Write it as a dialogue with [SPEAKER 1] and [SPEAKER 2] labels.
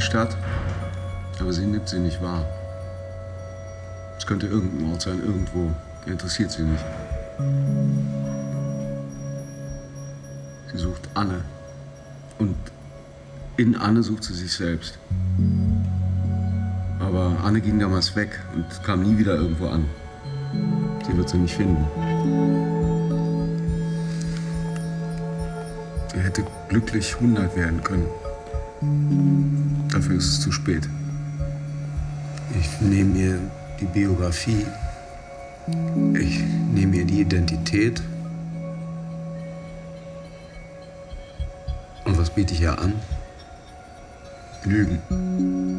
[SPEAKER 1] Stadt, aber sie nimmt sie nicht wahr. Es könnte irgendein Ort sein, irgendwo. Interessiert sie nicht. Sie sucht Anne. Und in Anne sucht sie sich selbst. Aber Anne ging damals weg und kam nie wieder irgendwo an. Sie wird sie nicht finden. Sie hätte glücklich 100 werden können. Dafür ist es zu spät.
[SPEAKER 2] Ich nehme mir die Biografie, ich nehme mir die Identität. Und was biete ich ihr an?
[SPEAKER 1] Lügen.